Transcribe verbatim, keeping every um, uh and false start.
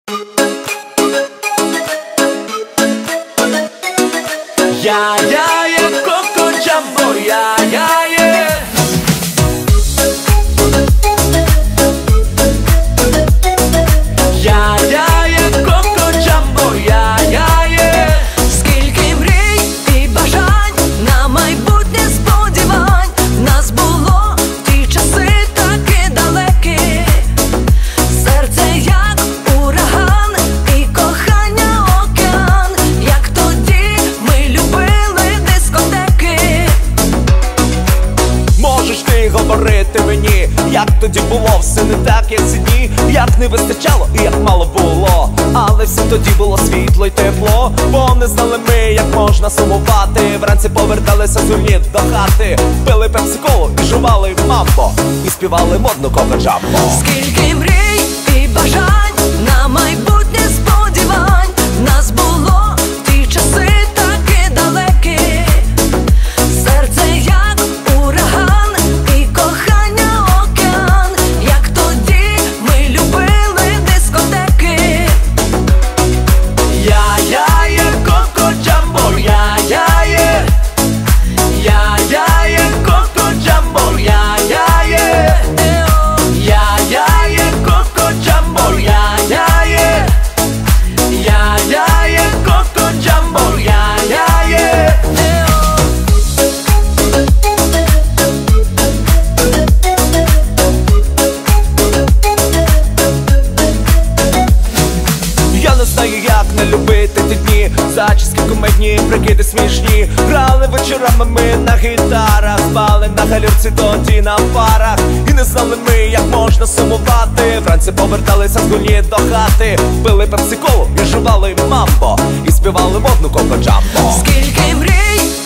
Я, я є Коко Джамбо, я, я є. Я, я є Коко Джамбо, я, я є. Скільки мрій і бажань, на майбутнє сподівань. Нас було в ті часи таки далекі. Серце як ураган і кохання океан. Як тоді ми любили дискотеки. Можеш ти говорити мені, як тоді було, все не так, як ці дні. Як не вистачало і як мало було, але всім тоді було світло й тепло. Бо не знали ми, як можна сумувати. Вранці поверталися з гульні до хати, пили пепсиколу і жували мамбо, і співали модну Коко Джамбо. Скільки мрій і бажань, на майбутнє сподівань. Нас було в ті часи таки далекі. Серце як ураган і кохання океан. Як тоді ми любили дискотеки. Я, я є Коко Джамбо, я, я є. Я, я є Коко Джамбо, я, я є. Я, я є Коко Джамбо, я, я є. Я, я є Коко Джамбо, я, я є. Я не знаю, як не любити ті дні. Зачіски кумедні, прикиди смішні. Грали вечорами ми на гітарах, спали на галюрці тоді на парах. І не знали ми, як можна сумувати. Вранці поверталися з гульні до хати, пили пепсиколу і жували мамбо, і співали модну Коко Джамбо. Скільки мрій